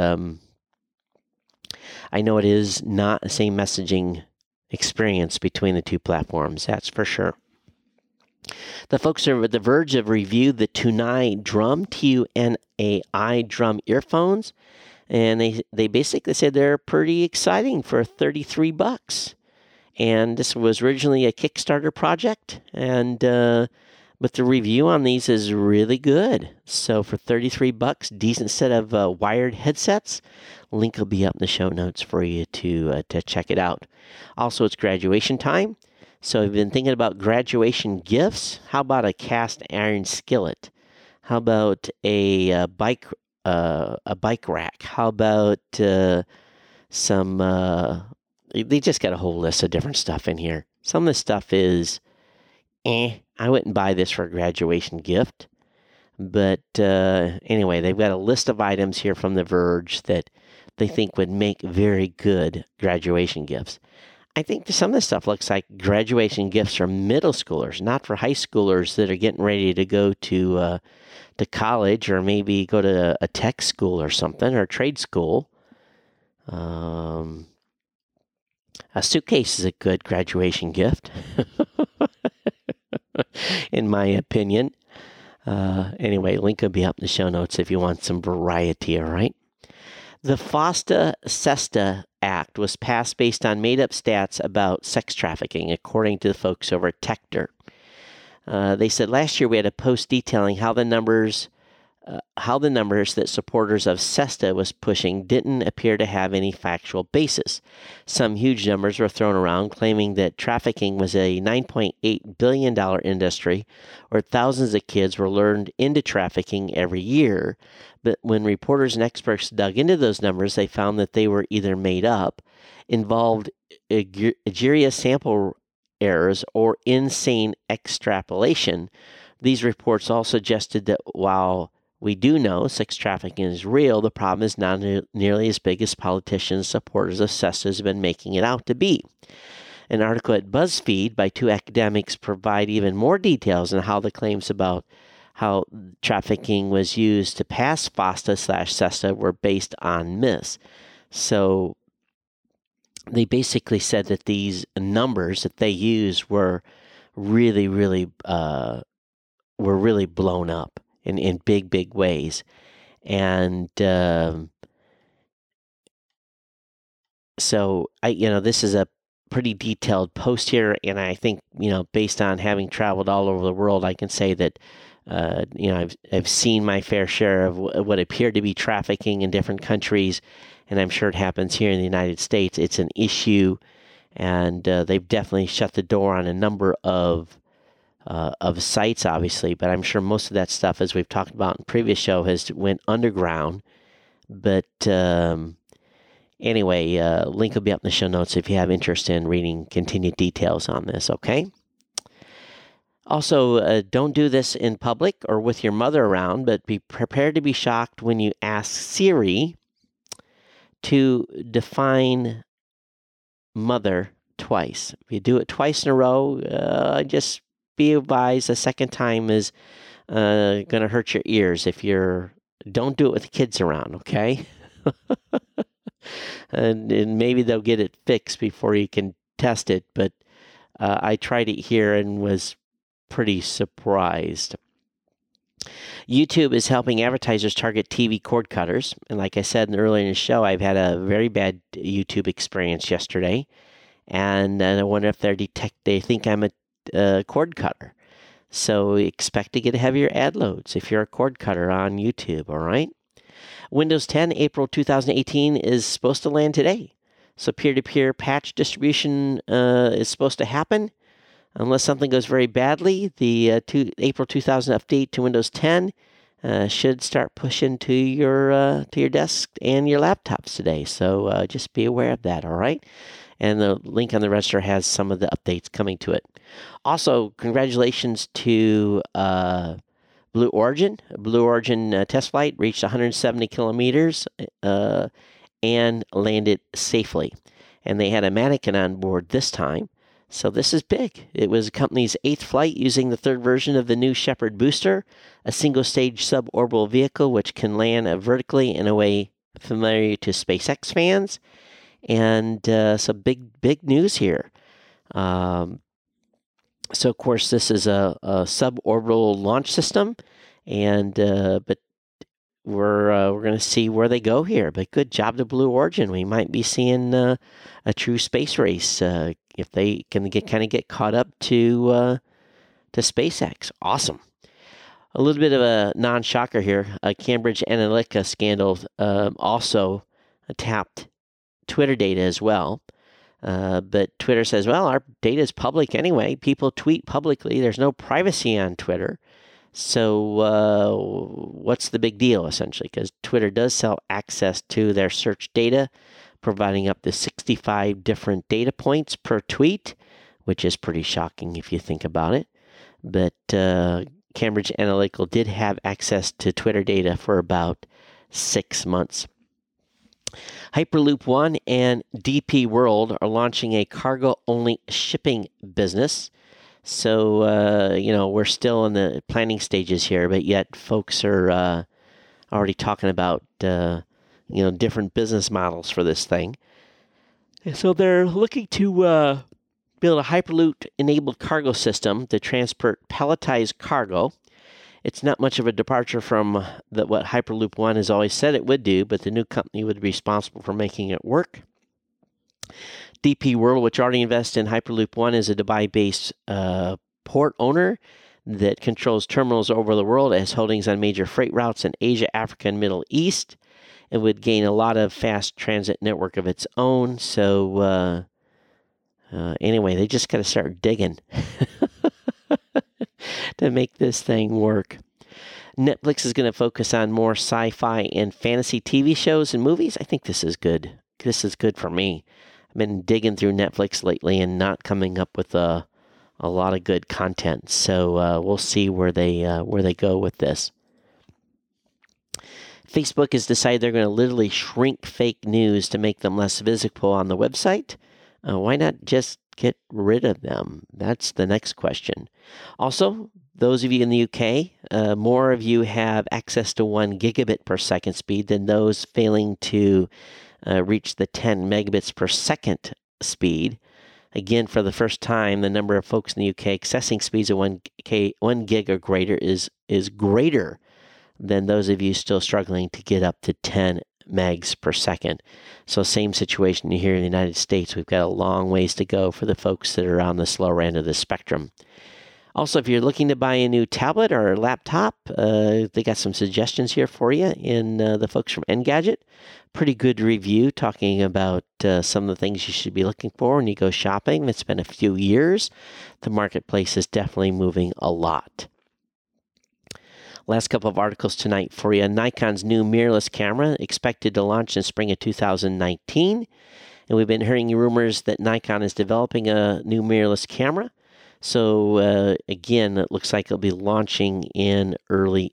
I know it is not the same messaging experience between the two platforms. That's for sure. The folks over at The Verge have reviewed the Tunai Drum, T-U-N-A-I Drum earphones. And they basically said they're pretty exciting for $33. And this was originally a Kickstarter project. But the review on these is really good. So for $33, decent set of wired headsets. Link will be up in the show notes for you to check it out. Also, it's graduation time. So I've been thinking about graduation gifts. How about a cast iron skillet? How about a bike rack? How about some? They just got a whole list of different stuff in here. Some of the stuff is, I wouldn't buy this for a graduation gift. But anyway, they've got a list of items here from The Verge that they think would make very good graduation gifts. I think some of this stuff looks like graduation gifts for middle schoolers, not for high schoolers that are getting ready to go to college or maybe go to a tech school or something, or a trade school. A suitcase is a good graduation gift, in my opinion. Anyway, link will be up in the show notes if you want some variety, all right? The FOSTA-SESTA Act was passed based on made-up stats about sex trafficking, according to the folks over at Techdirt. They said last year we had a post detailing how the numbers that supporters of SESTA was pushing didn't appear to have any factual basis. Some huge numbers were thrown around, claiming that trafficking was a $9.8 billion industry, or thousands of kids were lured into trafficking every year. But when reporters and experts dug into those numbers, they found that they were either made up, involved egregious sample errors, or insane extrapolation. These reports all suggested that while we do know sex trafficking is real, the problem is not nearly as big as politicians and supporters of SESTA have been making it out to be. An article at BuzzFeed by two academics provide even more details on how the claims about how trafficking was used to pass FOSTA/SESTA were based on myths. So they basically said that these numbers that they used were really blown up in big ways. And so this is a pretty detailed post here, and I think, based on having traveled all over the world, I can say that I've seen my fair share of what appeared to be trafficking in different countries, and I'm sure it happens here in the United States. It's an issue, and they've definitely shut the door on a number of sites, obviously, but I'm sure most of that stuff, as we've talked about in previous show, has went underground. But anyway, link will be up in the show notes if you have interest in reading continued details on this, okay? Also, don't do this in public or with your mother around, but be prepared to be shocked when you ask Siri to define mother twice. If you do it twice in a row, just be advised the second time is going to hurt your ears. Don't do it with the kids around, okay? and maybe they'll get it fixed before you can test it, but I tried it here and was pretty surprised. YouTube is helping advertisers target TV cord cutters, and like I said earlier in the show, I've had a very bad YouTube experience yesterday, and I wonder if they think I'm a cord cutter. So expect to get heavier ad loads if you're a cord cutter on YouTube, all right? Windows 10 April 2018 is supposed to land today. So peer-to-peer patch distribution is supposed to happen. Unless something goes very badly, the April 2000 update to Windows 10 should start pushing to your desk and your laptops today. So just be aware of that, all right? And the link on the register has some of the updates coming to it. Also, congratulations to Blue Origin. Blue Origin test flight reached 170 kilometers and landed safely. And they had a mannequin on board this time. So this is big. It was the company's 8th flight using the 3rd version of the New Shepard booster, a single-stage suborbital vehicle which can land vertically in a way familiar to SpaceX fans. And so big news here. So, of course, this is a suborbital launch system, and but we're going to see where they go here. But good job to Blue Origin. We might be seeing a true space race if they can get caught up to SpaceX. Awesome. A little bit of a non-shocker here. A Cambridge Analytica scandal also tapped Twitter data as well. But Twitter says, well, our data is public anyway. People tweet publicly. There's no privacy on Twitter. So what's the big deal, essentially? Because Twitter does sell access to their search data, providing up to 65 different data points per tweet, which is pretty shocking if you think about it. But Cambridge Analytica did have access to Twitter data for about 6 months. Hyperloop One and DP World are launching a cargo-only shipping business. So, we're still in the planning stages here, but yet folks are already talking about, different business models for this thing. And so they're looking to build a Hyperloop-enabled cargo system to transport palletized cargo. It's not much of a departure from what Hyperloop One has always said it would do, but the new company would be responsible for making it work. DP World, which already invests in Hyperloop One, is a Dubai-based port owner that controls terminals over the world, as holdings on major freight routes in Asia, Africa, and Middle East. It would gain a lot of fast transit network of its own. So anyway, they just got to start digging to make this thing work. Netflix is going to focus on more sci-fi and fantasy TV shows and movies. I think this is good. This is good for me. I've been digging through Netflix lately and not coming up with a lot of good content. So we'll see where they go with this. Facebook has decided they're going to literally shrink fake news to make them less visible on the website. Why not just get rid of them? That's the next question. Also, those of you in the UK, more of you have access to 1 gigabit per second speed than those failing to reach the 10 megabits per second speed. Again, for the first time, the number of folks in the UK accessing speeds of 1 gig or greater is greater than those of you still struggling to get up to 10 megs per second. So same situation here in the United States. We've got a long ways to go for the folks that are on the slower end of the spectrum. Also, if you're looking to buy a new tablet or laptop, they got some suggestions here for you in the folks from Engadget. Pretty good review talking about some of the things you should be looking for when you go shopping. It's been a few years. The marketplace is definitely moving a lot. Last couple of articles tonight for you. Nikon's new mirrorless camera expected to launch in spring of 2019. And we've been hearing rumors that Nikon is developing a new mirrorless camera. So again, it looks like it'll be launching in early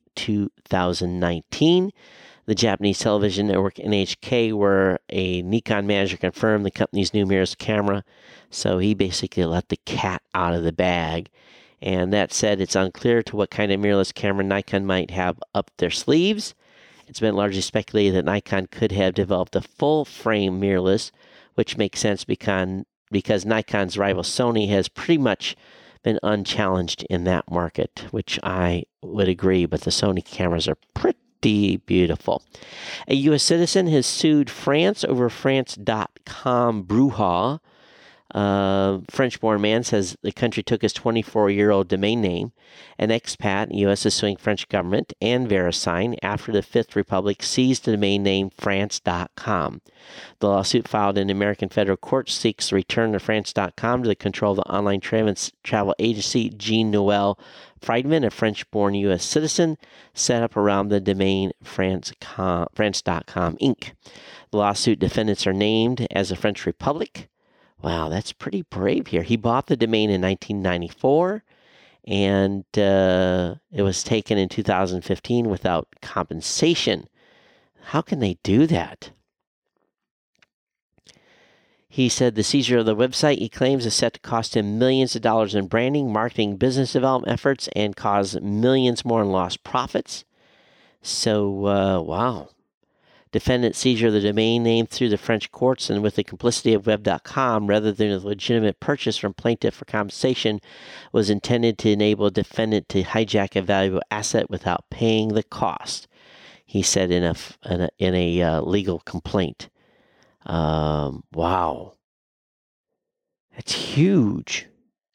2019. The Japanese television network NHK, where a Nikon manager confirmed the company's new mirrorless camera. So he basically let the cat out of the bag. And that said, it's unclear to what kind of mirrorless camera Nikon might have up their sleeves. It's been largely speculated that Nikon could have developed a full-frame mirrorless, which makes sense because Nikon's rival Sony has pretty much been unchallenged in that market, which I would agree, but the Sony cameras are pretty beautiful. A U.S. citizen has sued France over France.com brouhaha. French-born man says the country took his 24-year-old domain name. An expat in the U.S. is suing French government and VeriSign after the Fifth Republic seized the domain name France.com. The lawsuit filed in the American federal court seeks the return of France.com to the control of the online travel agency Jean Noel Friedman, a French-born U.S. citizen, set up around the domain France.com Inc. The lawsuit defendants are named as the French Republic. Wow, that's pretty brave here. He bought the domain in 1994, and it was taken in 2015 without compensation. How can they do that? He said the seizure of the website, he claims, is set to cost him millions of dollars in branding, marketing, business development efforts, and cause millions more in lost profits. So, wow. Defendant seizure of the domain name through the French courts and with the complicity of Web.com rather than a legitimate purchase from plaintiff for compensation was intended to enable defendant to hijack a valuable asset without paying the cost, he said in a legal complaint. Wow. That's huge.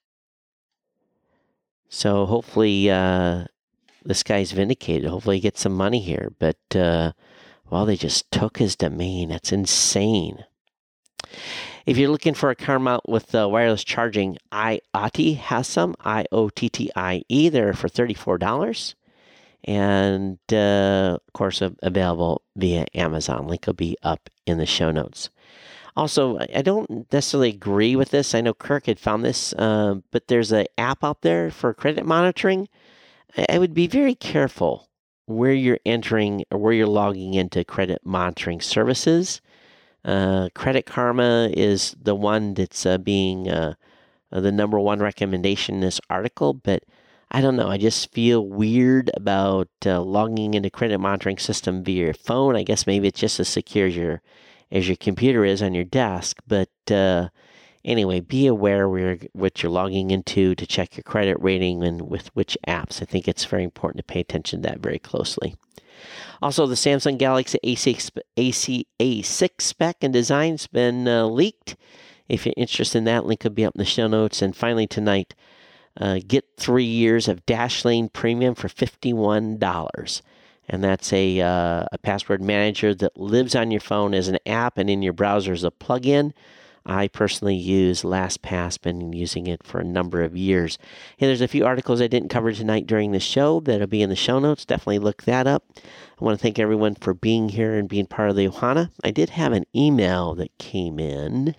So hopefully this guy's vindicated. Hopefully he gets some money here. But well, they just took his domain. That's insane. If you're looking for a car mount with wireless charging, IoTtie has some, IoTTIE. They're for $34. And, of course, available via Amazon. Link will be up in the show notes. Also, I don't necessarily agree with this. I know Kirk had found this, but there's an app out there for credit monitoring. I would be very careful where you're entering or where you're logging into credit monitoring services. Credit Karma is the one that's being the number one recommendation in this article, but I don't know. I just feel weird about logging into credit monitoring system via your phone. I guess maybe it's just as secure as your computer is on your desk. But anyway, be aware what you're logging into to check your credit rating and with which apps. I think it's very important to pay attention to that very closely. Also, the Samsung Galaxy A6 spec and design's been leaked. If you're interested in that, link will be up in the show notes. And finally tonight, get 3 years of Dashlane Premium for $51. And that's a password manager that lives on your phone as an app and in your browser as a plugin. I personally use LastPass, been using it for a number of years. And there's a few articles I didn't cover tonight during the show that'll be in the show notes. Definitely look that up. I want to thank everyone for being here and being part of the Ohana. I did have an email that came in.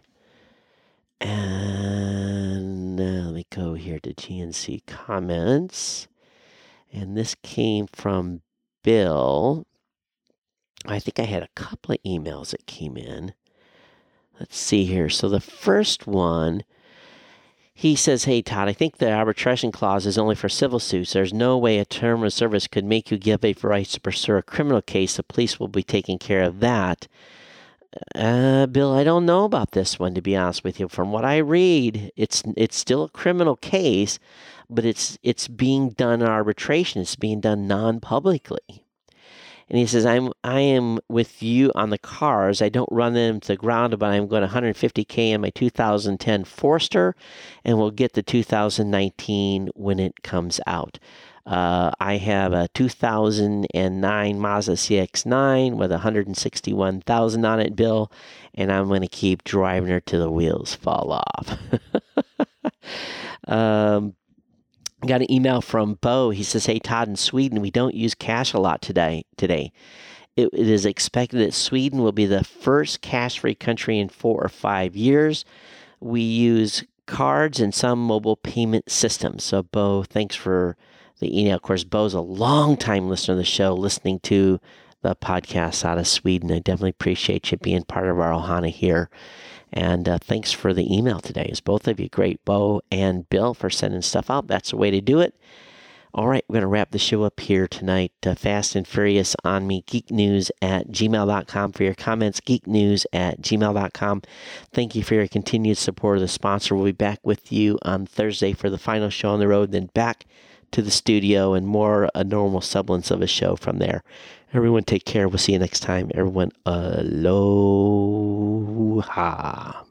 And let me go here to GNC comments. And this came from Bill. I think I had a couple of emails that came in. Let's see here. So the first one, he says, "Hey, Todd, I think the arbitration clause is only for civil suits. There's no way a term of service could make you give up your rights to pursue a criminal case. The police will be taking care of that." Bill, I don't know about this one, to be honest with you. From what I read, it's still a criminal case, but it's being done in arbitration. It's being done non-publicly. And he says, I am with you on the cars. I don't run them to the ground, but I'm going 150K in my 2010 Forester, and we'll get the 2019 when it comes out. I have a 2009 Mazda CX-9 with 161,000 on it, Bill, and I'm going to keep driving her till the wheels fall off. Got an email from Bo. He says, "Hey, Todd, in Sweden, we don't use cash a lot today. It is expected that Sweden will be the first cash-free country in 4 or 5 years. We use cards and some mobile payment systems." So, Bo, thanks for the email. Of course, Bo's a long-time listener to the show, listening to the podcast out of Sweden. I definitely appreciate you being part of our Ohana here. And thanks for the email today. It's both of you great, Bo and Bill, for sending stuff out. That's the way to do it. All right, we're going to wrap the show up here tonight. Fast and Furious on me, geeknews@gmail.com for your comments, geeknews@gmail.com. Thank you for your continued support of the sponsor. We'll be back with you on Thursday for the final show on the road, then back to the studio and more a normal semblance of a show from there. Everyone take care. We'll see you next time. Everyone, aloha.